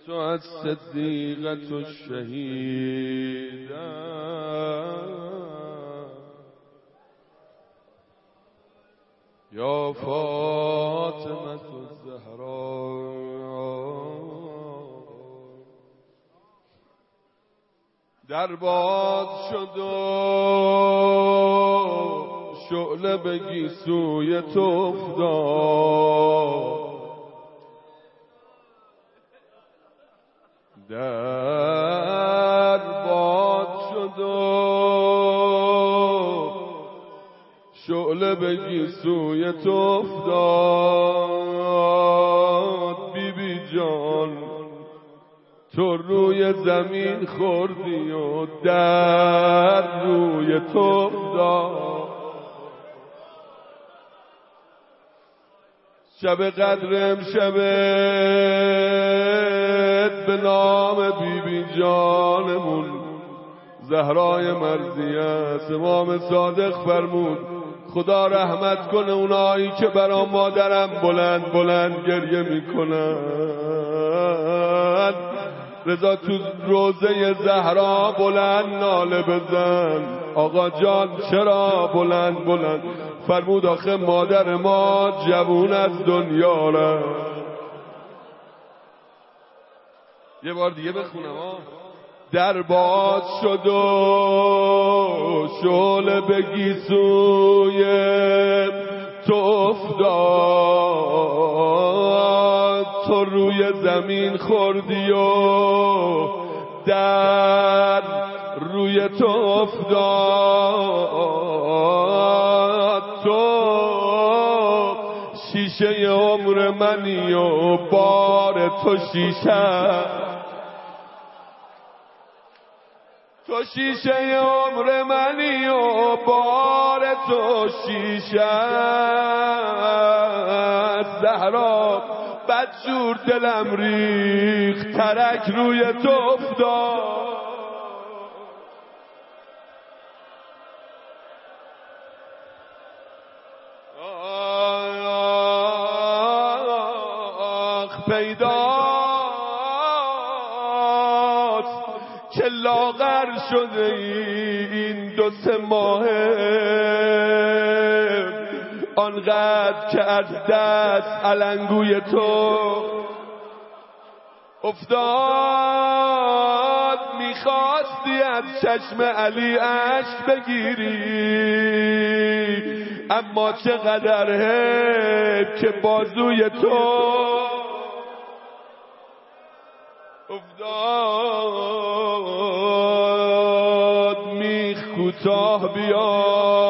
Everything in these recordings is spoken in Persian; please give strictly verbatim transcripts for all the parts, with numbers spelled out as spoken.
تو از صدیقت و شهیدم یا فاطمه الزهرا در باد شد و شعله به گیسوی تو افتاد در باد شد و شعله به گیسوی تو افتاد بی بی جان تو روی زمین خوردی و در روی تو افتاد شب قدر امشب به نام بی بی جانمون زهرای مرضیه امام صادق فرمود خدا رحمت کنه اونایی که برا مادرم بلند بلند گریه میکنن رضا تو روزه زهرا بلند ناله بزن آقا جان چرا بلند بلند فرمود آخه مادر ما جوون از دنیا رفت. یه بار دیگه بخونم ها. در باد شد و شعله به گیسوی تو افتاد تو روی زمین خوردی و در روی تو افتاد تو شیشه عمر منی و بار تو شیشه تو شیشه عمر منی و بار تو شیشه زهرا بدجور دلم ریخت ترک روی تو افتاد آخ پیداست که لاغر شده این دو سه ماهه آنقدر که از دست علنگوی تو افتاد میخواستی از چشم علی اشک بگیری اما چقدر حیف که بازوی تو افتاد میخ کوتاه بیا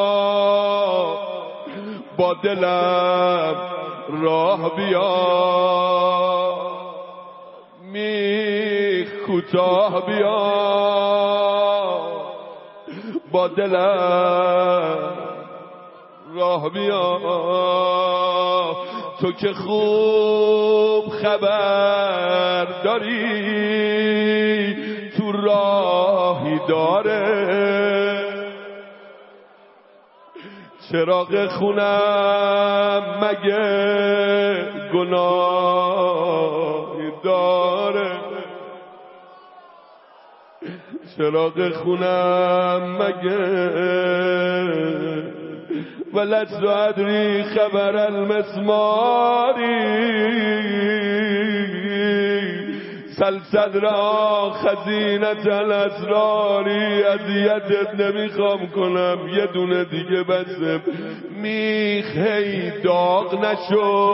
با دلم راه بیا میخ کوتاه بیا با دلم راه بیا تو که خوب خبر داری تو راهی داره چراغ خونم مگه گناهی داره چراغ خونم مگه ولست ادری خبر المسماری سل صدرا خزینت الاسراری اذیتت نمیخوام کنم یه دونه دیگه بسه میخ هی داغ نشو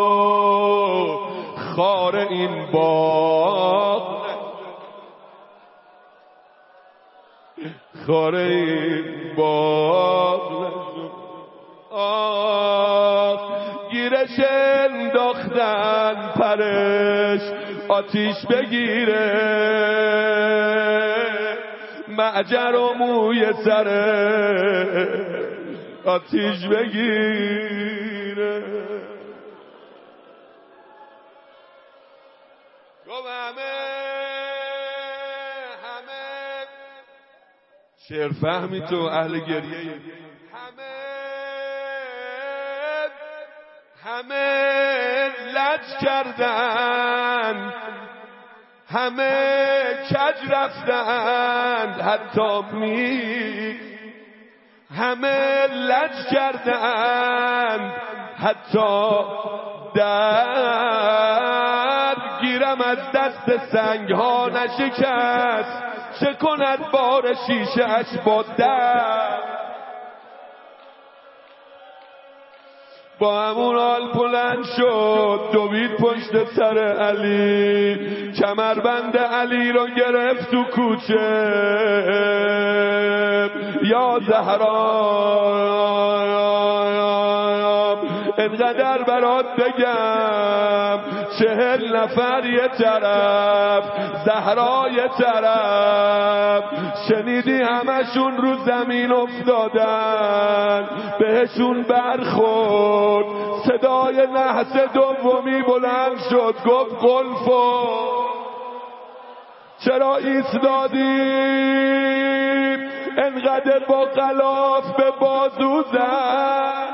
خار این باغ خار این باغ نشو آخ گیرش انداختن پرش آتیش بگیره معجر و موی سره آتیش بگیره گفت همه همه شعر فهمی تو اهل گریه همه همه لج کردن همه کج رفتند حتی میر، همه لج کردند حتی در، گیرم از دست سنگ ها نشکست، چه کند بار شیشه اش با در. با همون حال بلند شد دوید پشت سر علی، کمربند علی رو گرفت تو کوچه. یا زهرا انقدر برات بگم، چهل نفر یه طرف، زهرا یه طرف، شنیدی همشون رو زمین افتادن، بهشون برخورد. صدای نحس دومی بلند شد، گفت قلفو چرا ایستادی؟ انقدر با غلاف به بازو زد،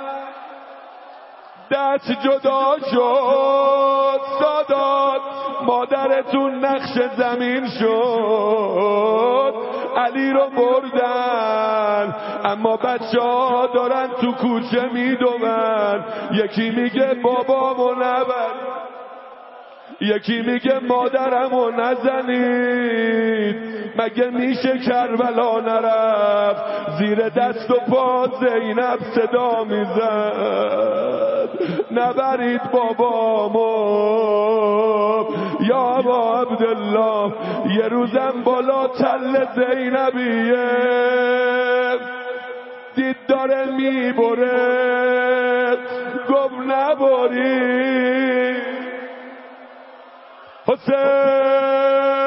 دست جدا شد. سادات مادرتون نقش زمین شد، علی رو بردن، اما بچه ها دارن تو کوچه میدوون. یکی میگه بابامو نبر، یکی میگه مادرمو نزنید، مگه میشه کربلا نرفت؟ زیر دست و پا زینب صدا میزد نبرید بابامو. یا ابا عبدالله یه روزم بالا تل زینبیه دید داره میبره، گفت نبری حسین.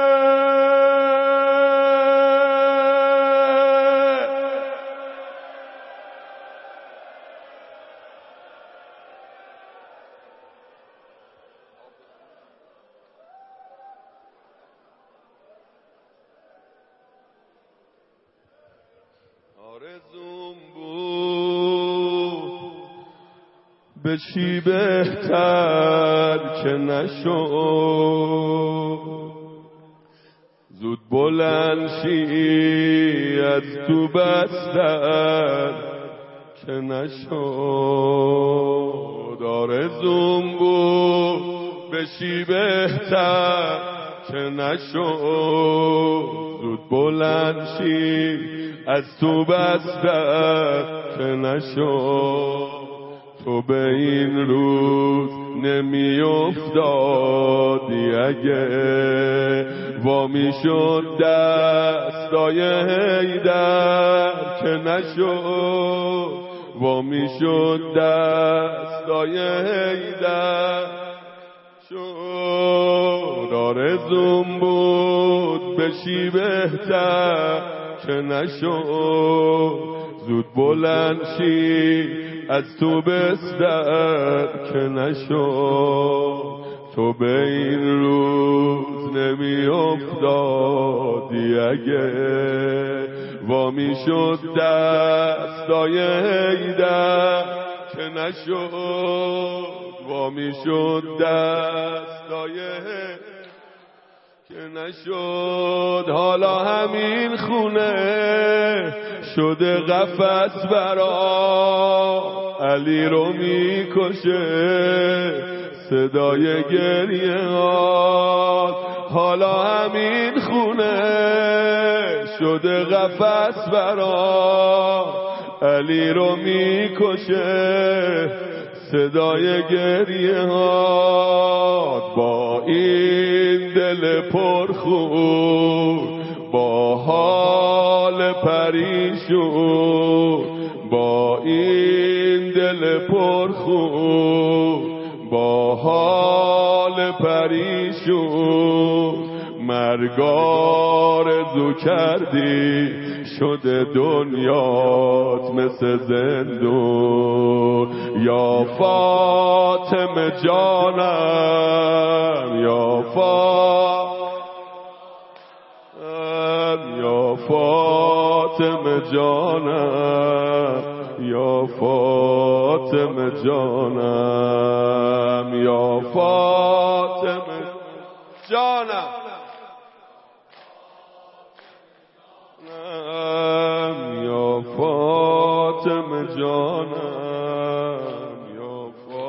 آرزوم بود بشی بهتر که نشد، زود بلند شی از تو بستر که نشد. آرزوم بود بشی بهتر که نشد، زود بلند شی از تو بستر که نشد. تو به این روز نمی افتادی اگه وامی شد دستای حیدر که نشد، وامی شد دستای حیدر شد. آرزوم بود بشی بهتر که نشد، زود بلند شی از تو بستر که نشد. تو به این روز نمی افتادی اگه وامی شد دستای حیدر که نشد، وامی شد دستای حیدر که نشد. حالا همین خونه شده قفس برا علی رو میکشه صدای گریه ها. حالا همین خونه شده قفس برا علی رو میکشه صدای گریه ها. با این دل پرخون، با حال پریشون، با این دل پرخون، با حال پریشون، مرگار آرزو کردی شده دنیات مثل زندون. یا فاطمه جانم، یا فاطمه، یا فاطمه جانم، یا فاطمه جانم، یا فاطمه جانم. جانم یا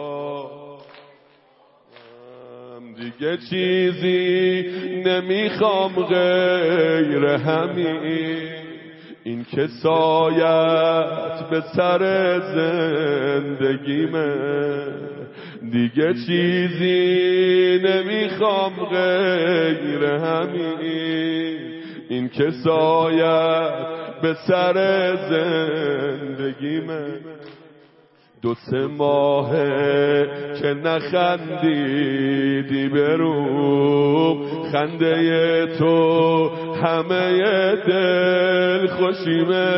فاطمه، دیگه چیزی نمیخوام غیر همین، این که سایت به سر زندگیمه، دیگه چیزی نمیخوام غیر همین، این که سایت به سر زندگیمه. دو سه ماهه که نخندیدی برو، خنده تو همه دل خوشیمه،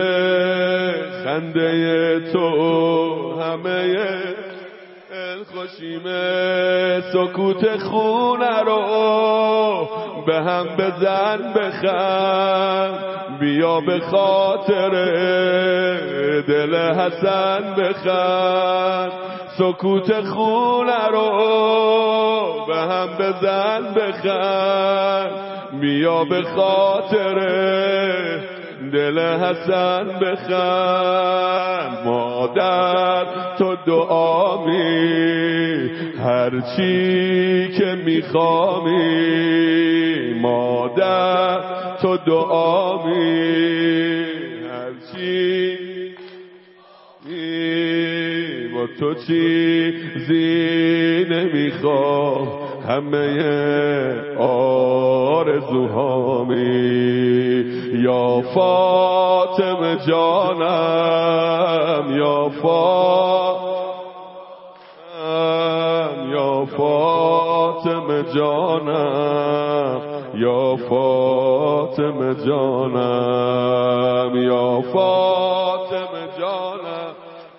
خنده تو همه دل خوشیمه. سکوت خونه رو به هم بزن بخند، بیا به خاطر دل حسن بخند. سکوت خونه رو به هم بزن بخند، بیا به خاطر دل حسن بخند. مادر تو دعامی هر چی که میخوامی، مادر تو دعامی هر چی با تو چیزی نمیخوام، همه آرزوهامی. یا فاطمه جانم یا فاطمه، یا فاطمه جانم یا فاطمه جانم، یا فاطمه جانم.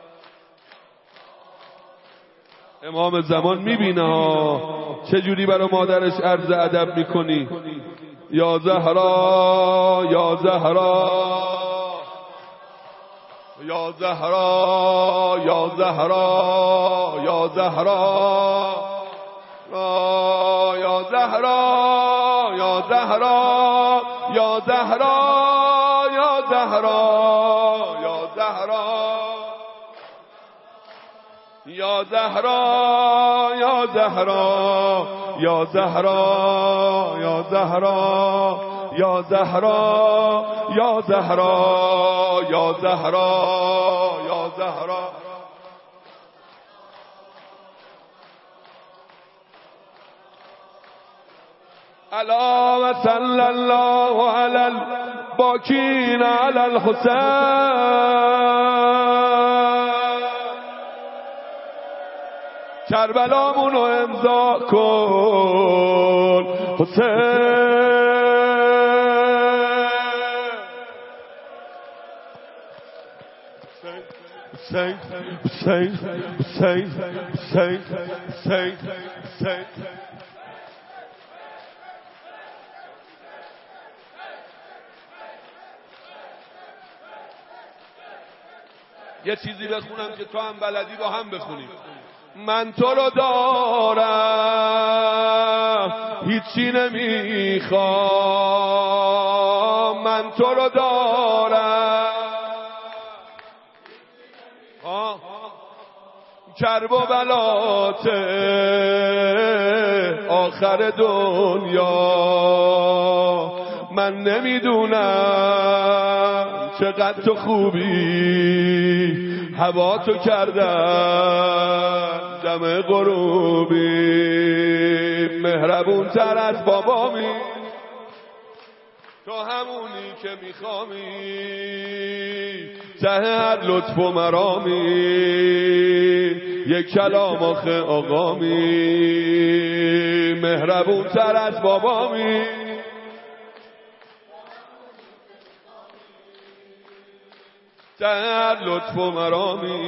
امام زمان میبینه ها چجوری برای مادرش عرض ادب میکنی. یا زهرا یا زهرا یا زهرا یا زهرا یا زهرا یا زهرا یا زهرا یا زهرا یا زهرا یا زهرا یا زهرا یا زهرا یا زهرا یا زهرا یا زهرا یا زهرا یا زهرا یا زهرا. الا و صلی الله علی الباکین علی الحسین. کربلامونو امضا کن حسین. Hussein, Hussein, Hussein, Hussein, Hussein, Hussein. یه چیزی بخونم که تو هم بلدی با هم بخونیم. من تو رو دارم هیچی نمیخوام، من تو رو دارم کرب و بلات آخر دنیا. من نمیدونم چقدر تو خوبی، هوا تو کردن دم غروبی. مهربون تر از بابامی، تو همونی که میخوامی، ته هر لطف و مرامی. یک کلام آخه آقامی، مهربون تر از بابامی. ته هر لطف و مرامی،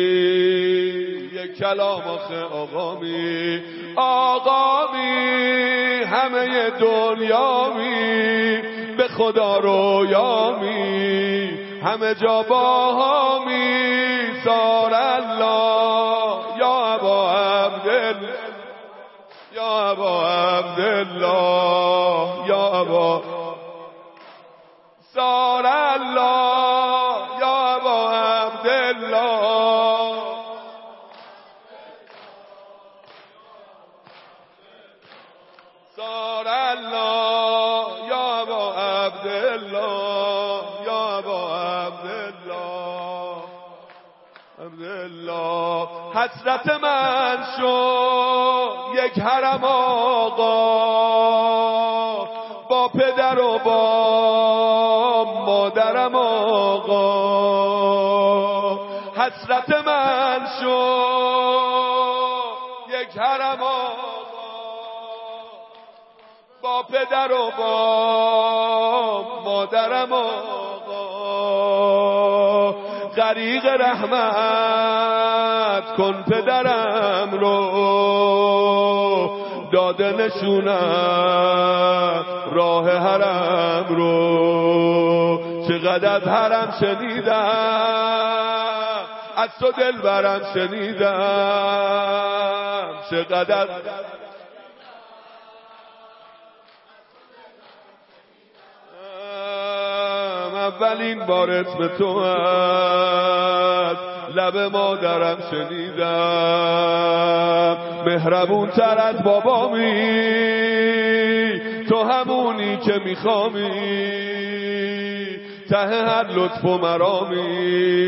یک کلام آخه آقامی. آقامی همه دنیامی، به خدا رویامی، همه جا باهامی. سار الله یا ابا عبدالله، یا ابا عبدالله، یا ابا. سار الله یا ابا عبدالله. عبدالله صار الله یا ابا عبدالله یا ابا عبدالله عبدالله حسرت من شد یک حرم آقا با پدر و با مادرم آقا حسرت من شد یک حرم آقا با پدر و با مادرم آقا غریق رحمت کن پدرم رو داده نشونم راه حرم رو چقدر از حرم شنیدم از تو دلبرم شنیدم چقدر اولین بار اسم تو از لب مادرم شنیدم مهربون تر از بابامی تو همونی که میخوامی ته هر لطف و مرامی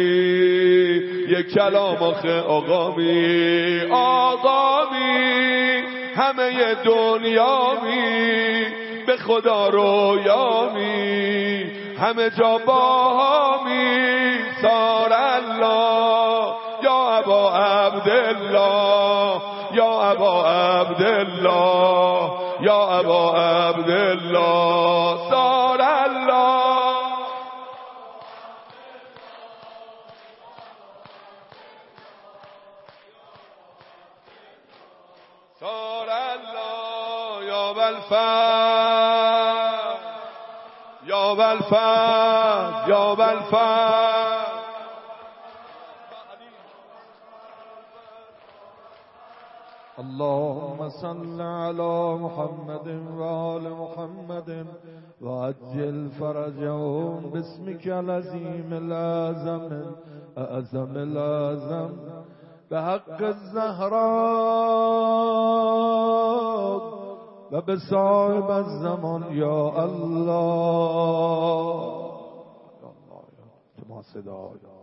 یک کلام آخه آقامی آقامی همه دنیامی به خدا رویامی همه جا باهامی صار الله یا ابا عبدالله یا ابا عبدالله یا ابا عبدالله صار الله صار الله یا بالفعل یا بالفعل یا بالفعل اللهم صل على محمد وآل محمد وعجل فرجهم باسمك العظيم الأعظم أعظم الأعظم بحق الزهراء و به صاحب الزمان یا الله یا الله تو ما صدا